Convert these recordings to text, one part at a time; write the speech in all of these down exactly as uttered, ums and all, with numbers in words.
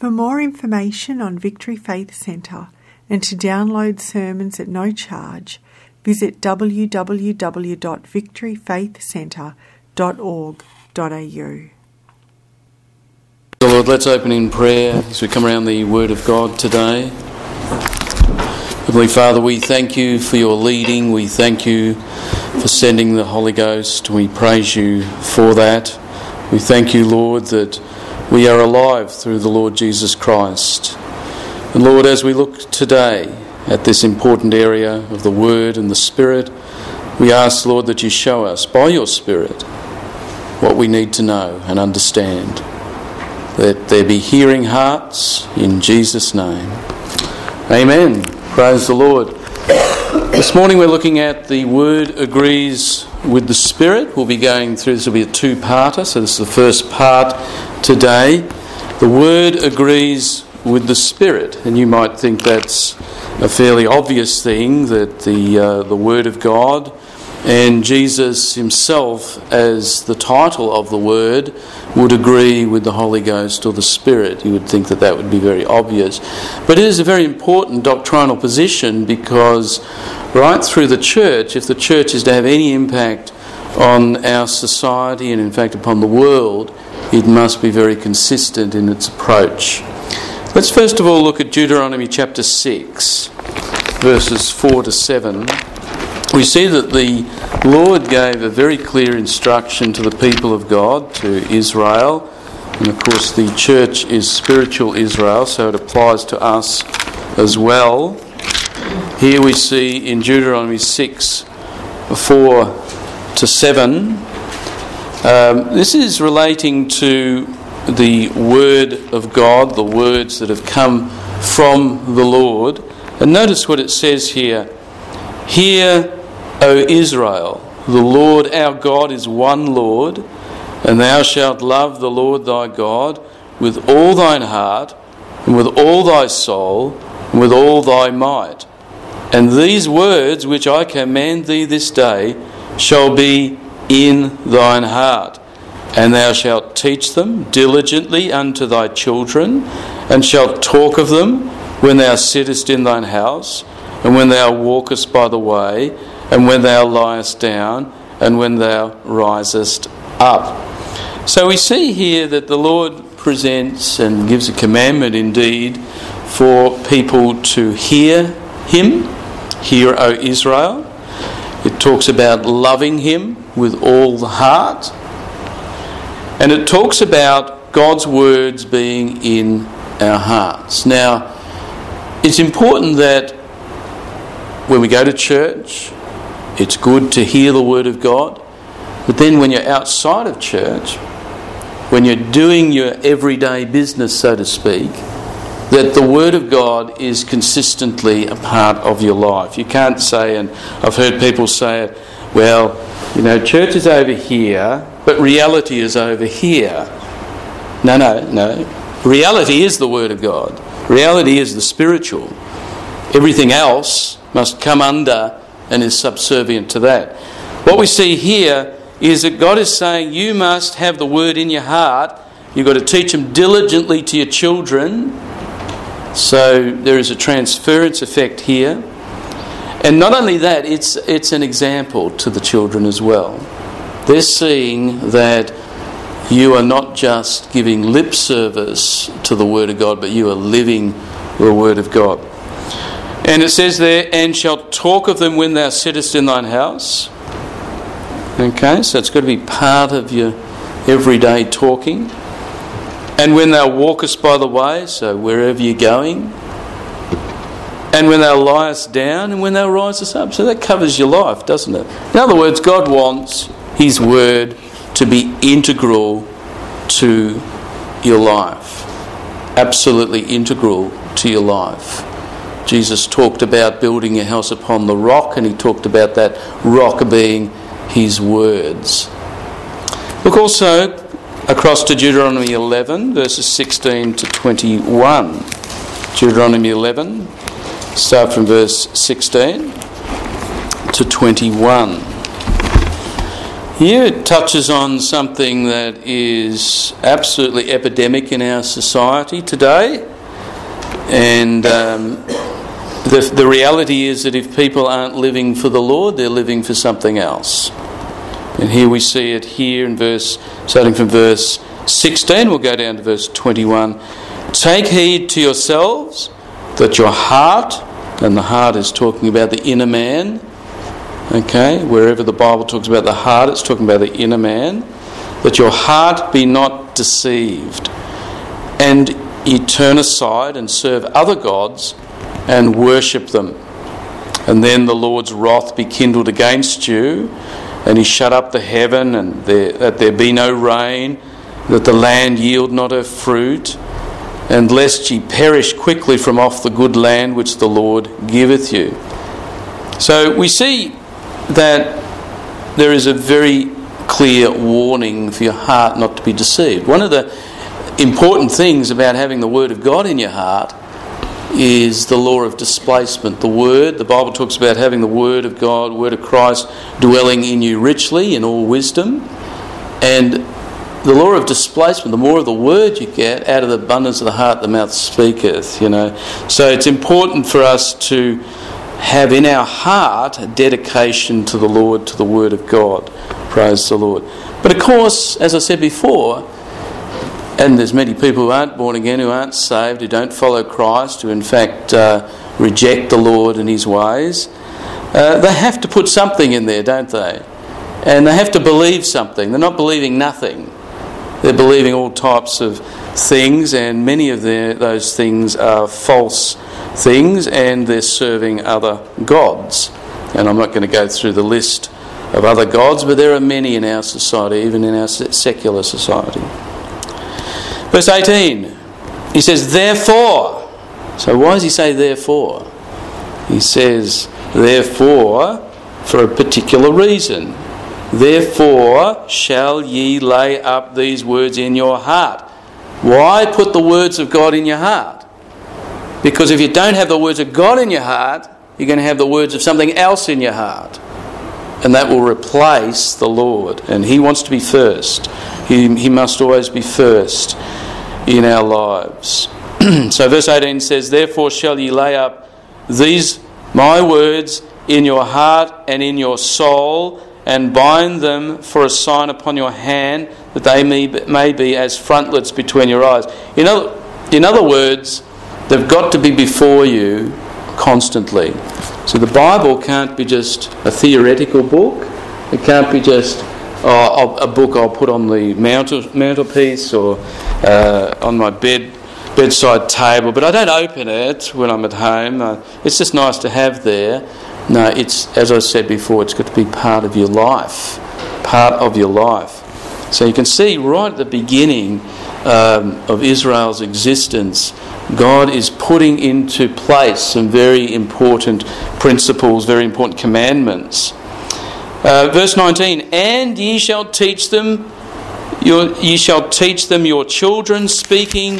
For more information on Victory Faith Centre and to download sermons at no charge, visit w w w dot victory faith centre dot org dot a u. Lord, let's open in prayer as we come around the Word of God today. Heavenly Father, we thank you for your leading. We thank you for sending the Holy Ghost. We praise you for that. We thank you, Lord, that we are alive through the Lord Jesus Christ. And Lord, as we look today at this important area of the Word and the Spirit, we ask, Lord, that you show us by your Spirit what we need to know and understand. Let there be hearing hearts in Jesus' name. Amen. Praise the Lord. This morning we're looking at the Word agrees with the Spirit. We'll be going through, this will be a two-parter, so this is the first part today. The Word agrees with the Spirit, and you might think that's a fairly obvious thing, that the uh, the Word of God and Jesus himself as the title of the Word would agree with the Holy Ghost or the Spirit. You would think that that would be very obvious. But it is a very important doctrinal position, because right through the church, if the church is to have any impact on our society and in fact upon the world, it must be very consistent in its approach. Let's first of all look at Deuteronomy chapter six, verses four to seven. We see that the Lord gave a very clear instruction to the people of God, to Israel. And of course the church is spiritual Israel, so it applies to us as well. Here we see in Deuteronomy six, four to seven, um, this is relating to the Word of God, the words that have come from the Lord. And notice what it says here. Hear, O Israel, the Lord our God is one Lord, and thou shalt love the Lord thy God with all thine heart, and with all thy soul, and with all thy might. And these words which I command thee this day shall be in thine heart, and thou shalt teach them diligently unto thy children, and shalt talk of them when thou sittest in thine house, and when thou walkest by the way, and when thou liest down, and when thou risest up. So we see here that the Lord presents and gives a commandment indeed for people to hear him. Hear, O Israel. It talks about loving him with all the heart. And it talks about God's words being in our hearts. Now, it's important that when we go to church, it's good to hear the Word of God. But then when you're outside of church, when you're doing your everyday business, so to speak, that the Word of God is consistently a part of your life. You can't say, and I've heard people say it, well, you know, church is over here, but reality is over here. No, no, no. Reality is the Word of God. Reality is the spiritual. Everything else must come under and is subservient to that. What we see here is that God is saying you must have the Word in your heart. You've got to teach them diligently to your children. So there is a transference effect here. And not only that, it's it's an example to the children as well. They're seeing that you are not just giving lip service to the Word of God, but you are living the Word of God. And it says there, and shalt talk of them when thou sittest in thine house. Okay, so it's got to be part of your everyday talking. And when thou walkest by the way, so wherever you're going. And when thou liest down, and when thou risest up. So that covers your life, doesn't it? In other words, God wants his word to be integral to your life. Absolutely integral to your life. Jesus talked about building a house upon the rock, and he talked about that rock being his words. Look also across to Deuteronomy eleven, verses sixteen to twenty-one. Deuteronomy eleven, start from verse sixteen to twenty-one. Here it touches on something that is absolutely epidemic in our society today. And um, the, the reality is that if people aren't living for the Lord, they're living for something else. And here we see it here in verse, starting from verse sixteen, we'll go down to verse twenty-one. Take heed to yourselves that your heart, and the heart is talking about the inner man, okay, wherever the Bible talks about the heart, it's talking about the inner man, that your heart be not deceived, and ye turn aside and serve other gods and worship them. And then the Lord's wrath be kindled against you, and he shut up the heaven, and there, that there be no rain, that the land yield not her fruit, and lest ye perish quickly from off the good land which the Lord giveth you. So we see that there is a very clear warning for your heart not to be deceived. One of the important things about having the Word of God in your heart is the law of displacement. The Word, the Bible talks about having the Word of God, Word of Christ, dwelling in you richly in all wisdom. And the law of displacement, the more of the Word you get, out of the abundance of the heart the mouth speaketh, you know. So it's important for us to have in our heart a dedication to the Lord, to the Word of God. Praise the Lord. But of course, as I said before, and there's many people who aren't born again, who aren't saved, who don't follow Christ, who in fact uh, reject the Lord and His ways. Uh, they have to put something in there, don't they? And they have to believe something. They're not believing nothing. They're believing all types of things, and many of their, those things are false things, and they're serving other gods. And I'm not going to go through the list of other gods, but there are many in our society, even in our secular society. Verse eighteen, he says, therefore. So why does he say therefore? He says, therefore, for a particular reason. Therefore shall ye lay up these words in your heart. Why put the words of God in your heart? Because if you don't have the words of God in your heart, you're going to have the words of something else in your heart. And that will replace the Lord. And He wants to be first. He, he must always be first in our lives. So verse eighteen says, therefore shall ye lay up these my words in your heart and in your soul, and bind them for a sign upon your hand, that they may, may be as frontlets between your eyes. In other, in other words, they've got to be before you constantly. So the Bible can't be just a theoretical book. It can't be just uh, a book I'll put on the mantel, mantelpiece or uh, on my bed bedside table, but I don't open it when I'm at home. Uh, it's just nice to have there. No, it's, as I said before, it's got to be part of your life. Part of your life. So you can see right at the beginning um, of Israel's existence, God is putting into place some very important principles, very important commandments. Uh, verse nineteen, and ye shall teach them, your, ye shall teach them your children, speaking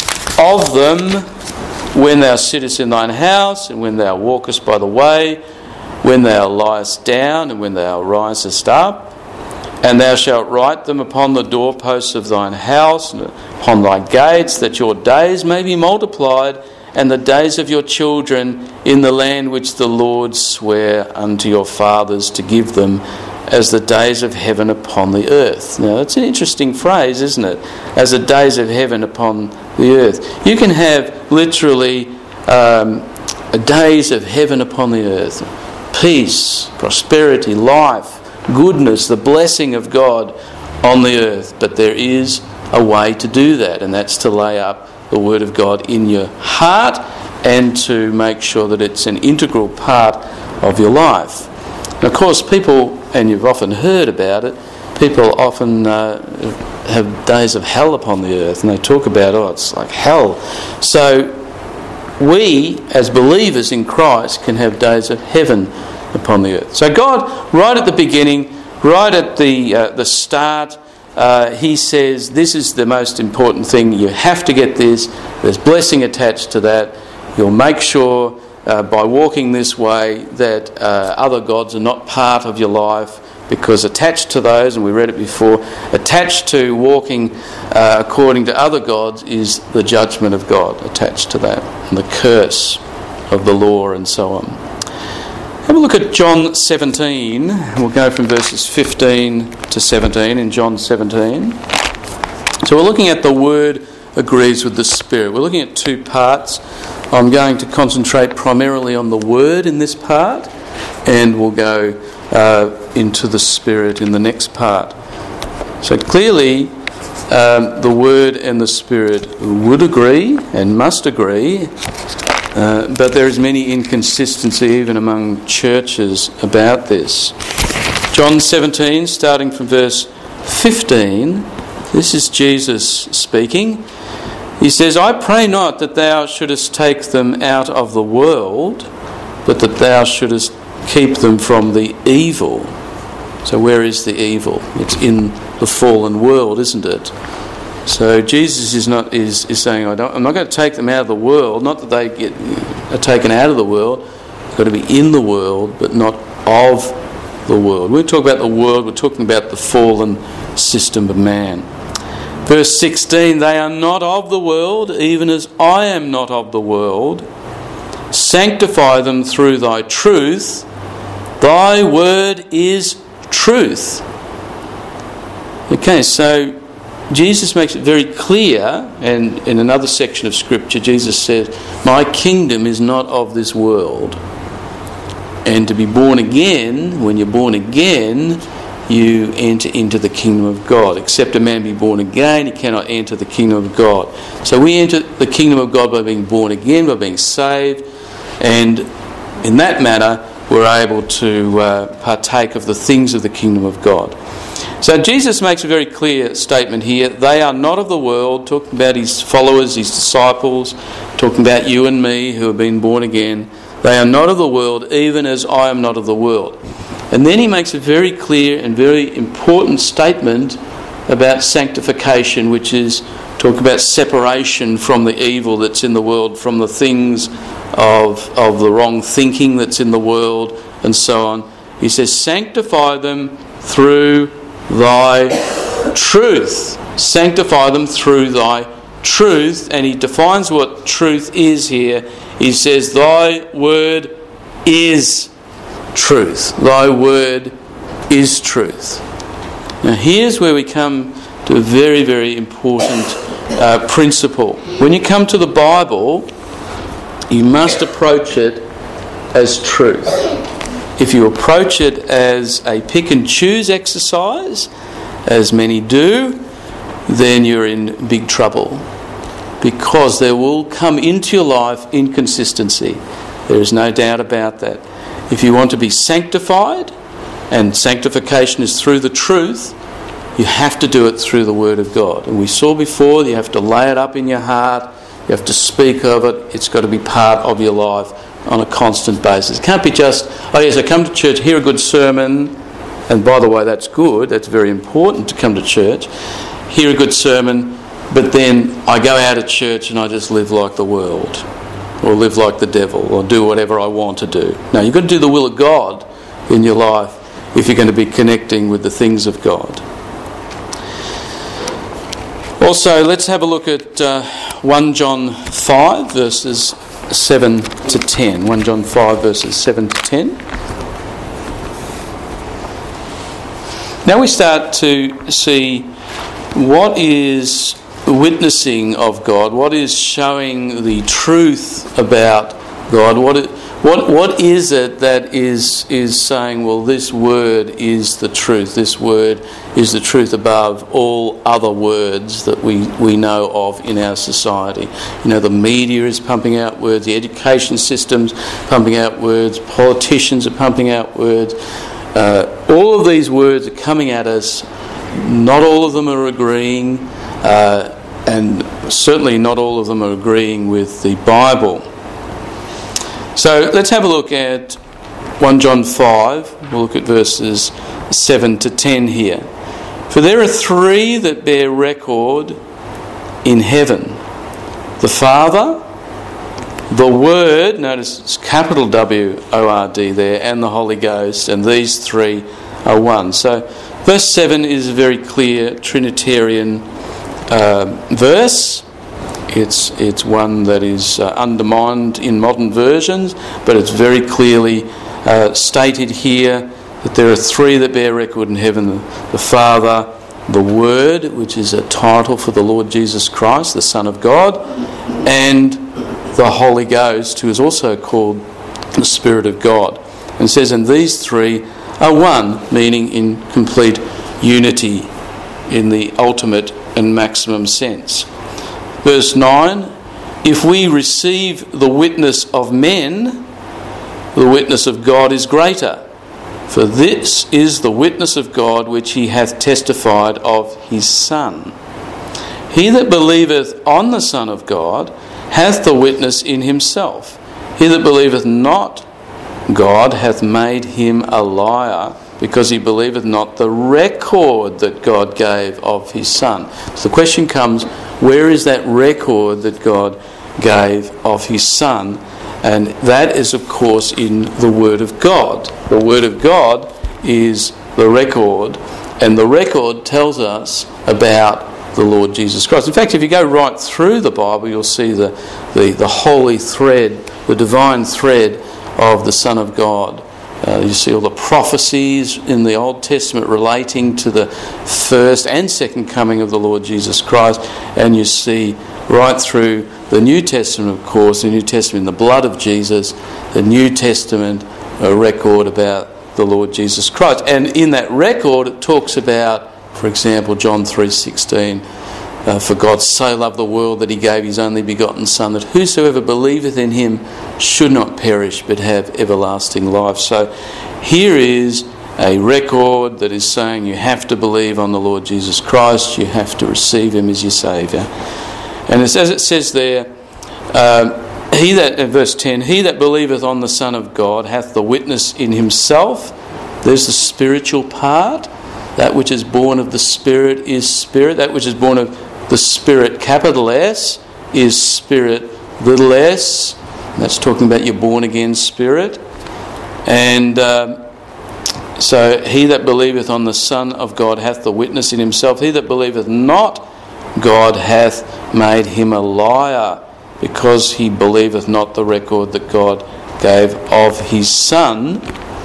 of them when thou sittest in thine house, and when thou walkest by the way, when thou liest down, and when thou risest up. And thou shalt write them upon the doorposts of thine house, and upon thy gates, that your days may be multiplied, and the days of your children in the land which the Lord sware unto your fathers to give them, as the days of heaven upon the earth. Now, that's an interesting phrase, isn't it? As the days of heaven upon the earth. You can have literally um, days of heaven upon the earth. Peace, prosperity, life, goodness, the blessing of God on the earth. But there is a way to do that, and that's to lay up the Word of God in your heart and to make sure that it's an integral part of your life. And of course, people, and you've often heard about it, people often uh, have days of hell upon the earth, and they talk about, oh, it's like hell. So we, as believers in Christ, can have days of heaven upon the earth. So God, right at the beginning, right at the uh, the start, uh, He says, this is the most important thing. You have to get this. There's blessing attached to that. You'll make sure uh, by walking this way that uh, other gods are not part of your life. Because attached to those, and we read it before, attached to walking uh, according to other gods is the judgment of God attached to that, and the curse of the law and so on. Have a look at John seventeen. We'll go from verses fifteen to seventeen in John seventeen. So we're looking at the Word agrees with the Spirit. We're looking at two parts. I'm going to concentrate primarily on the Word in this part, and we'll go uh, into the Spirit in the next part. So clearly um, the Word and the Spirit would agree and must agree, uh, but there is many inconsistency even among churches about this. John seventeen, starting from verse fifteen, this is Jesus speaking. He says, I pray not that thou shouldest take them out of the world, but that thou shouldest keep them from the evil. So where is the evil? It's in the fallen world, isn't it? So Jesus is not is, is saying, I don't, I'm not going to take them out of the world, not that they get are taken out of the world. They've got to be in the world, but not of the world. When we talk about the world, we're talking about the fallen system of man. Verse sixteen, they are not of the world, even as I am not of the world. Sanctify them through thy truth. Thy word is truth. Okay, so Jesus makes it very clear, and in another section of Scripture, Jesus says, my kingdom is not of this world. And to be born again, when you're born again, you enter into the kingdom of God. Except a man be born again, he cannot enter the kingdom of God. So we enter the kingdom of God by being born again, by being saved, and in that manner we're able to uh, partake of the things of the kingdom of God. So Jesus makes a very clear statement here. They are not of the world, talking about his followers, his disciples, talking about you and me who have been born again. They are not of the world, even as I am not of the world. And then he makes a very clear and very important statement about sanctification, which is talk about separation from the evil that's in the world, from the things of, of the wrong thinking that's in the world, and so on. He says, sanctify them through thy truth. Sanctify them through thy truth. And he defines what truth is here. He says, thy word is truth. Thy word is truth. Now here's where we come to a very, very important uh, principle. When you come to the Bible, you must approach it as truth. If you approach it as a pick and choose exercise, as many do, then you're in big trouble, because there will come into your life inconsistency. There is no doubt about that. If you want to be sanctified, and sanctification is through the truth, you have to do it through the Word of God. And we saw before, you have to lay it up in your heart, you have to speak of it, it's got to be part of your life on a constant basis. It can't be just, oh yes, I come to church, hear a good sermon, and by the way, that's good, that's very important to come to church, hear a good sermon, but then I go out of church and I just live like the world, or live like the devil, or do whatever I want to do. No, you've got to do the will of God in your life if you're going to be connecting with the things of God. Also, let's have a look at uh, First John five, verses seven to ten. First John five, verses seven to ten. Now we start to see what is witnessing of God, what is showing the truth about God, what it, what what is it that is is saying, well, this word is the truth, this word is the truth above all other words that we, we know of in our society. You know, the media is pumping out words, the education system's pumping out words, politicians are pumping out words. Uh, all of these words are coming at us. Not all of them are agreeing, uh, and certainly not all of them are agreeing with the Bible. So let's have a look at First John five. We'll look at verses seven to ten here. For there are three that bear record in heaven: the Father, the Word, notice it's capital W O R D there, and the Holy Ghost, and these three are one. So verse seven is a very clear Trinitarian uh, verse. It's it's one that is uh, undermined in modern versions, but it's very clearly uh, stated here that there are three that bear record in heaven: the, the Father, the Word, which is a title for the Lord Jesus Christ, the Son of God, and the Holy Ghost, who is also called the Spirit of God. And it says, and these three are one, meaning in complete unity in the ultimate and maximum sense. Verse nine, if we receive the witness of men, the witness of God is greater. For this is the witness of God which he hath testified of his Son. He that believeth on the Son of God hath the witness in himself. He that believeth not God hath made him a liar, because he believeth not the record that God gave of his Son. So the question comes, where is that record that God gave of his Son? And that is, of course, in the Word of God. The Word of God is the record, and the record tells us about the Lord Jesus Christ. In fact, if you go right through the Bible, you'll see the, the, the holy thread, the divine thread of the Son of God. Uh, you see all the prophecies in the Old Testament relating to the first and second coming of the Lord Jesus Christ, and you see right through the New Testament, of course, the New Testament, the blood of Jesus, the New Testament, a record about the Lord Jesus Christ. And in that record it talks about, for example, John three sixteen, uh, for God so loved the world that he gave his only begotten Son, that whosoever believeth in him should not perish but have everlasting life. So here is a record that is saying you have to believe on the Lord Jesus Christ, you have to receive him as your Saviour. And as it says there, um, he that, uh, verse ten, he that believeth on the Son of God hath the witness in himself. There's the spiritual part. That which is born of the Spirit is Spirit. That which is born of the Spirit, capital S, is Spirit, little s. That's talking about your born again spirit. And um, so he that believeth on the Son of God hath the witness in himself. He that believeth not God hath made him a liar, because he believeth not the record that God gave of his Son.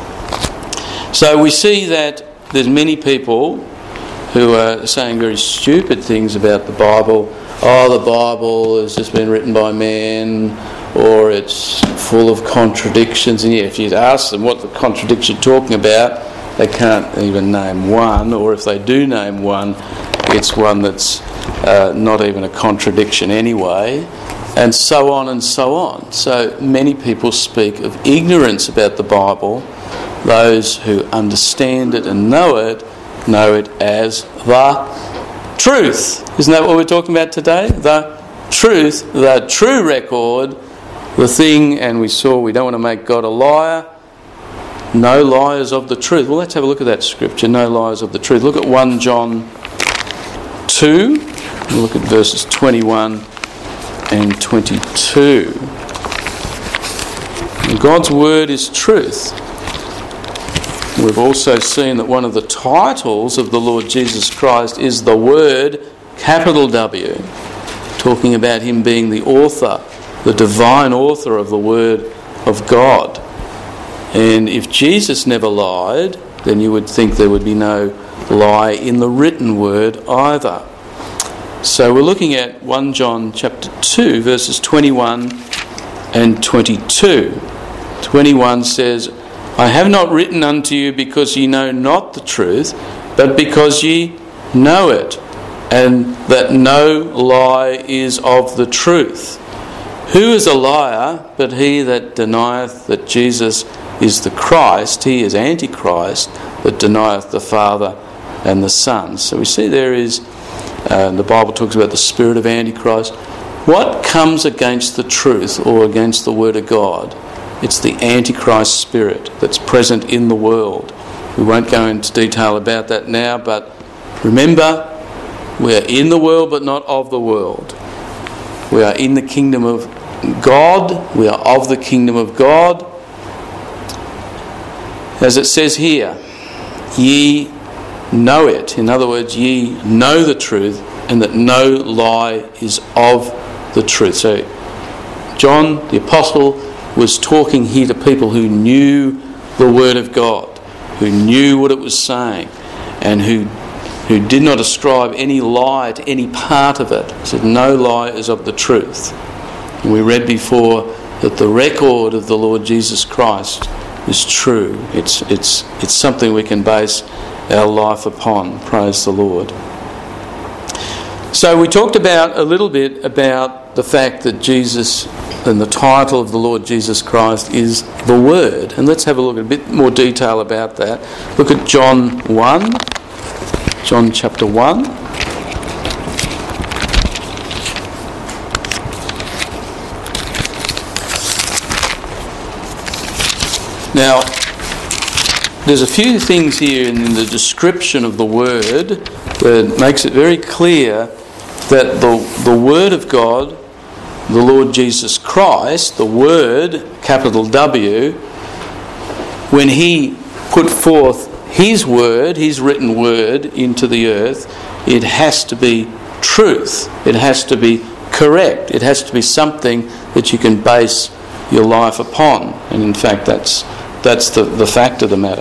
So we see that there's many people who are saying very stupid things about the Bible. Oh, the Bible has just been written by man, or it's full of contradictions. And yeah, if you ask them what the contradiction you're talking about, they can't even name one, or if they do name one, it's one that's uh, not even a contradiction anyway, and so on and so on. So many people speak of ignorance about the Bible. Those who understand it and know it, know it as the truth. Isn't that what we're talking about today? The truth, the true record, the thing, and we saw we don't want to make God a liar. No liars of the truth. Well, let's have a look at that scripture. No liars of the truth. Look at First John two. We'll look at verses twenty-one and twenty-two. And God's word is truth. We've also seen that one of the titles of the Lord Jesus Christ is the Word, capital W, talking about him being the author, the divine author of the Word of God. And if Jesus never lied, then you would think there would be no lie in the written word either. So we're looking at First John chapter two, verses twenty-one and twenty-two. twenty-one says, I have not written unto you because ye know not the truth, but because ye know it, and that no lie is of the truth. Who is a liar but he that denieth that Jesus is the Christ? He is Antichrist, that denieth the Father and the Son. So we see there is, uh, the Bible talks about the spirit of Antichrist. What comes against the truth or against the Word of God? It's the Antichrist spirit that's present in the world. We won't go into detail about that now, but remember, we are in the world but not of the world. We are in the kingdom of God. We are of the kingdom of God. As it says here, ye know it. In other words, ye know the truth, and that no lie is of the truth. So John the Apostle was talking here to people who knew the Word of God, who knew what it was saying, and who who did not ascribe any lie to any part of it. He said, no lie is of the truth. And we read before that the record of the Lord Jesus Christ is true. It's it's it's something we can base our life upon. Praise the Lord. So we talked about a little bit about the fact that Jesus, and the title of the Lord Jesus Christ is the Word. And let's have a look at a bit more detail about that. Look at John one. John chapter one. Now, there's a few things here in the description of the Word that makes it very clear that the, the Word of God, the Lord Jesus Christ, the Word, capital W, when He put forth His Word, His written Word into the earth, it has to be truth. It has to be correct. It has to be something that you can base your life upon. And in fact, that's that's the, the fact of the matter.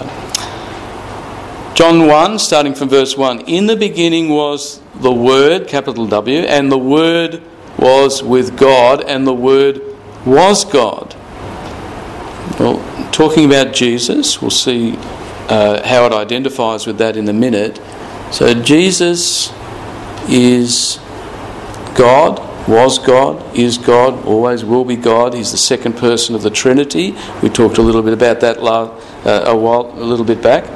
John one, starting from verse one. In the beginning was the Word, capital W, and the Word was with God, and the Word was God. Well, talking about Jesus, we'll see uh, how it identifies with that in a minute. So Jesus is God, was God, is God, always will be God. He's the second person of the Trinity. We talked a little bit about that uh, a while, a little bit back.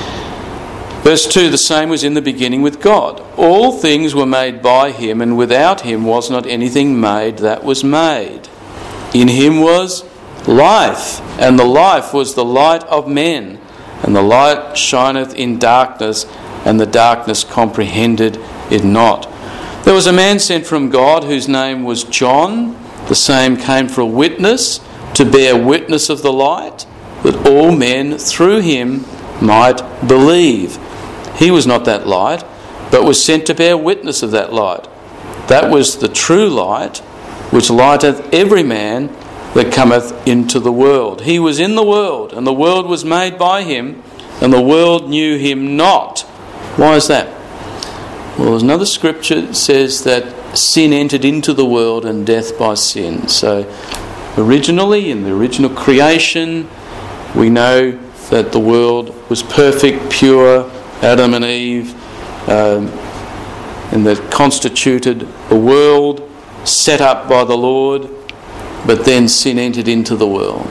Verse two, the same was in the beginning with God. All things were made by Him, and without Him was not anything made that was made. In Him was life, and the life was the light of men. And the light shineth in darkness, and the darkness comprehended it not. There was a man sent from God whose name was John. The same came for a witness, to bear witness of the light, that all men through him might believe. He was not that light, but was sent to bear witness of that light. That was the true light, which lighteth every man that cometh into the world. He was in the world, and the world was made by him, and the world knew him not. Why is that? Well, there's another scripture that says that sin entered into the world, and death by sin. So originally, in the original creation, we know that the world was perfect, pure, Adam and Eve, um, and that constituted the world set up by the Lord, but then sin entered into the world.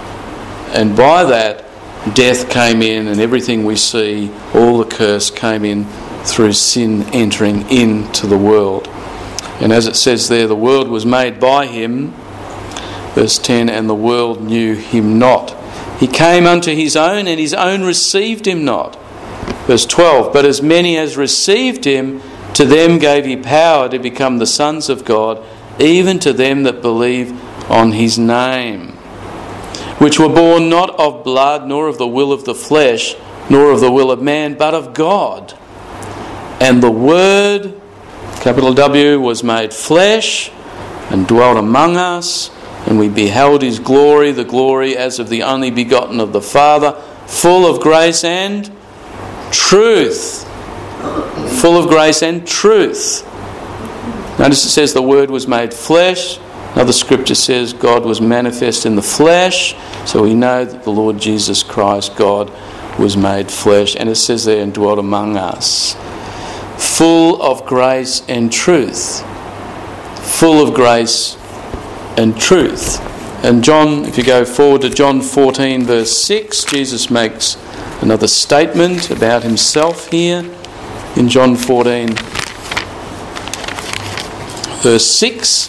And by that, death came in, and everything we see, all the curse came in through sin entering into the world. And as it says there, the world was made by him, verse ten, and the world knew him not. He came unto his own, and his own received him not. Verse twelve, but as many as received him, to them gave he power to become the sons of God, even to them that believe on his name, which were born not of blood, nor of the will of the flesh, nor of the will of man, but of God. And the Word, capital W, was made flesh and dwelt among us, and we beheld his glory, the glory as of the only begotten of the Father, full of grace and truth. Full of grace and truth. Notice it says the Word was made flesh. Another scripture says God was manifest in the flesh. So we know that the Lord Jesus Christ, God, was made flesh. And it says there, and dwelt among us. Full of grace and truth. Full of grace and truth. And John, if you go forward to John fourteen verse six, Jesus makes another statement about himself here. In John fourteen verse six,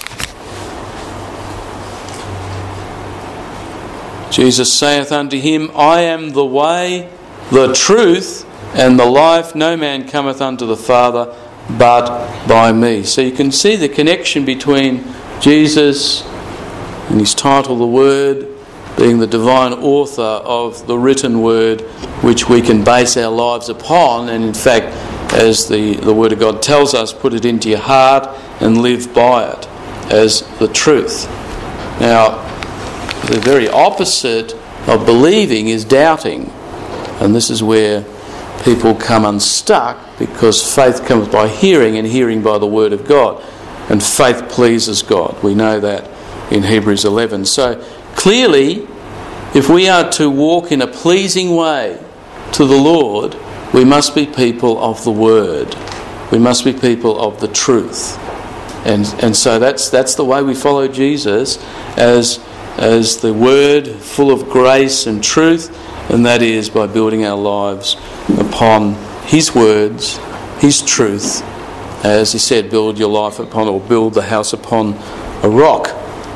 Jesus saith unto him, I am the way, the truth, and the life. No man cometh unto the Father but by me. So you can see the connection between Jesus and his title, the Word, being the divine author of the written word which we can base our lives upon, and in fact, as the, the Word of God tells us, put it into your heart and live by it as the truth. Now, the very opposite of believing is doubting, and this is where people come unstuck, because faith comes by hearing, and hearing by the Word of God, and faith pleases God. We know that in Hebrews eleven. So clearly, if we are to walk in a pleasing way to the Lord, we must be people of the Word. We must be people of the truth. And and so that's that's the way we follow Jesus, as as the Word full of grace and truth, and that is by building our lives upon His words, His truth. As He said, build your life upon, or build the house upon a rock.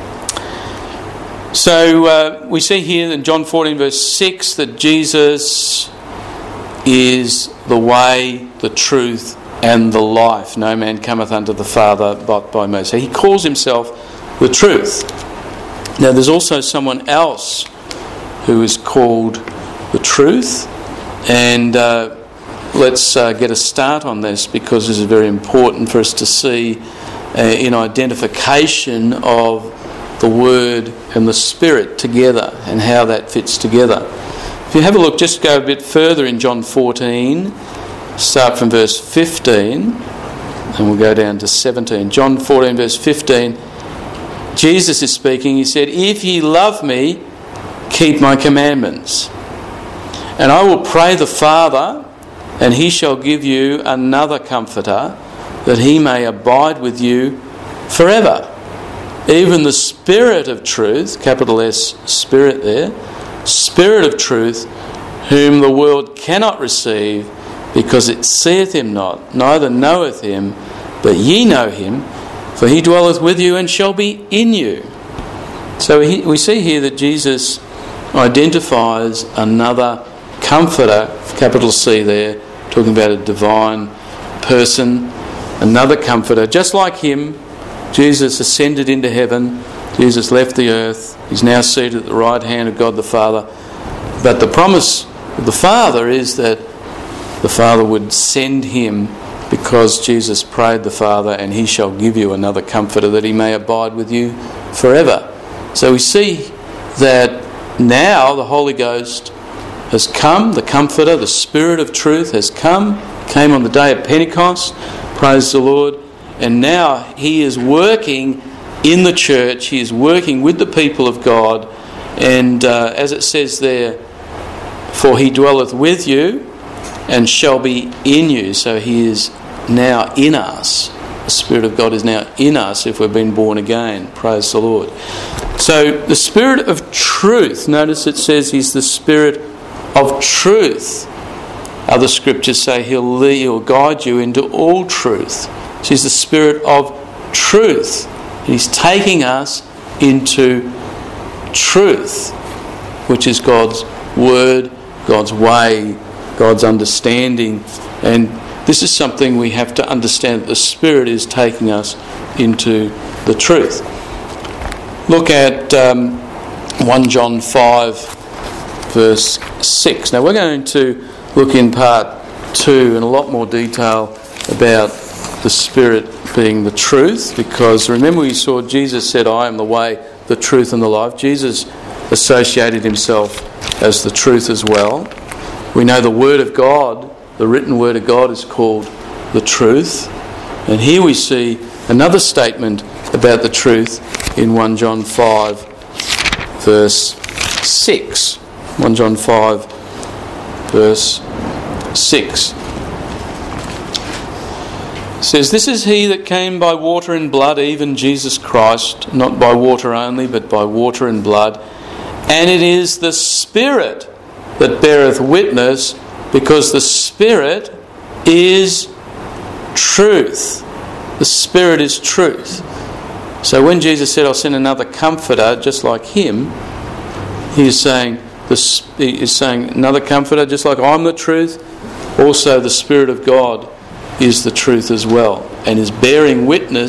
So uh, we see here in John fourteen verse six that Jesus is the way, the truth and the life. No man cometh unto the Father but by me. So He calls Himself the truth. Now there's also someone else who is called the truth, and uh, let's uh, get a start on this, because this is very important for us to see uh, in identification of the Word and the Spirit together, and how that fits together. If you have a look, just go a bit further in John fourteen, start from verse fifteen, and we'll go down to seventeen. John fourteen verse fifteen, Jesus is speaking. He said, "If ye love me, keep my commandments. And I will pray the Father, and He shall give you another Comforter, that He may abide with you forever. Even the Spirit of truth," capital S, Spirit there, Spirit of truth, whom the world cannot receive, because it seeth Him not, neither knoweth Him, but ye know Him, for He dwelleth with you and shall be in you. So he, we see here that Jesus identifies another Comforter, capital C there, talking about a divine person, another Comforter. Just like Him, Jesus ascended into heaven, Jesus left the earth, He's now seated at the right hand of God the Father. But the promise of the Father is that the Father would send Him, because Jesus prayed the Father, and He shall give you another Comforter, that He may abide with you forever. So we see that now the Holy Ghost has come, the Comforter, the Spirit of truth has come, came on the day of Pentecost, praise the Lord, and now He is working in the church, He is working with the people of God, and uh, as it says there, for He dwelleth with you and shall be in you. So He is now in us. The Spirit of God is now in us if we've been born again. Praise the Lord. So the Spirit of truth, notice it says He's the Spirit of truth. Other scriptures say He'll lead, He'll guide you into all truth. She's the Spirit of truth. He's taking us into truth, which is God's Word, God's way, God's understanding. And this is something we have to understand, that the Spirit is taking us into the truth. Look at um, First John five verse six. Now we're going to look in part two in a lot more detail about the Spirit being the truth, because remember we saw Jesus said, "I am the way, the truth and the life." Jesus associated Himself as the truth as well. We know the Word of God, the written Word of God, is called the truth. And here we see another statement about the truth in First John five verse six. First John five verse six. It says, "This is He that came by water and blood, even Jesus Christ, not by water only, but by water and blood. And it is the Spirit that beareth witness, because the Spirit is truth." The Spirit is truth. So when Jesus said, "I'll send another Comforter just like Him," He is saying, the, He is saying another Comforter just like I'm the truth. Also the Spirit of God is the truth as well, and is bearing witness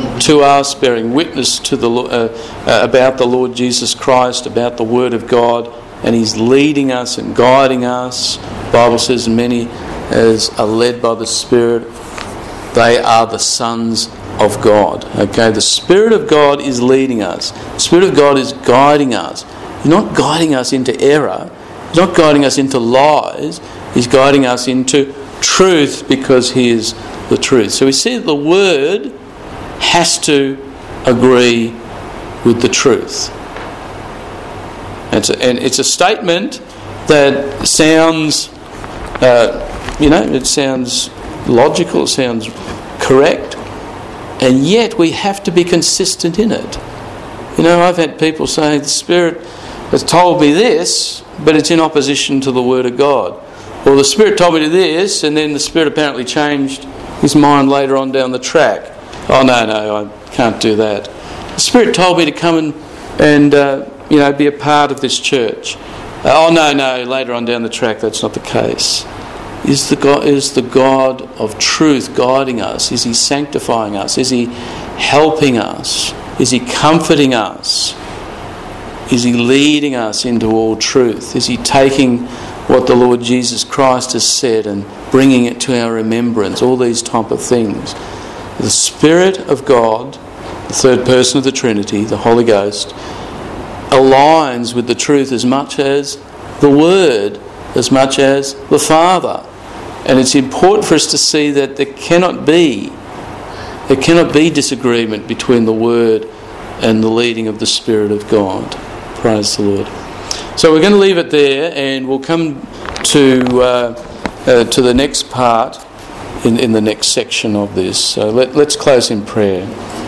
to us, bearing witness to the uh, uh, about the Lord Jesus Christ, about the Word of God, and He's leading us and guiding us. The Bible says many as are led by the Spirit, they are the sons of God. Okay, the Spirit of God is leading us. The Spirit of God is guiding us. He's not guiding us into error. He's not guiding us into lies. He's guiding us into truth, because He is the truth. So we see that the Word has to agree with the truth. It's a, and it's a statement that sounds, uh, you know, it sounds logical, it sounds correct, and yet we have to be consistent in it. You know, I've had people say, the Spirit has told me this, but it's in opposition to the Word of God. Or the Spirit told me to this, and then the Spirit apparently changed his mind later on down the track. Oh, no, no, I can't do that. The Spirit told me to come and, and uh, you know, be a part of this church. Uh, oh, no, no, later on down the track, that's not the case. Is the God, is the God of truth guiding us? Is He sanctifying us? Is He helping us? Is He comforting us? Is He leading us into all truth? Is He taking what the Lord Jesus Christ has said and bringing it to our remembrance? All these type of things. The Spirit of God, the third person of the Trinity, the Holy Ghost, aligns with the truth as much as the Word, as much as the Father. And it's important for us to see that there cannot be there cannot be disagreement between the Word and the leading of the Spirit of God. Praise the Lord. So we're going to leave it there, and we'll come to uh, uh, to the next part in, in the next section of this. So let, let's close in prayer.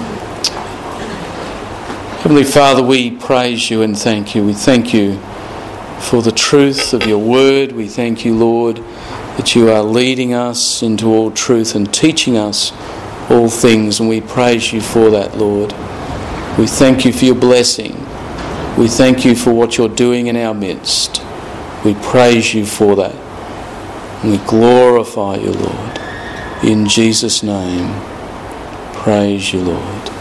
Heavenly Father, we praise You and thank You. We thank You for the truth of Your Word. We thank You, Lord, that You are leading us into all truth and teaching us all things, and we praise You for that, Lord. We thank You for Your blessing. We thank You for what You're doing in our midst. We praise You for that. And we glorify You, Lord. In Jesus' name, praise You, Lord.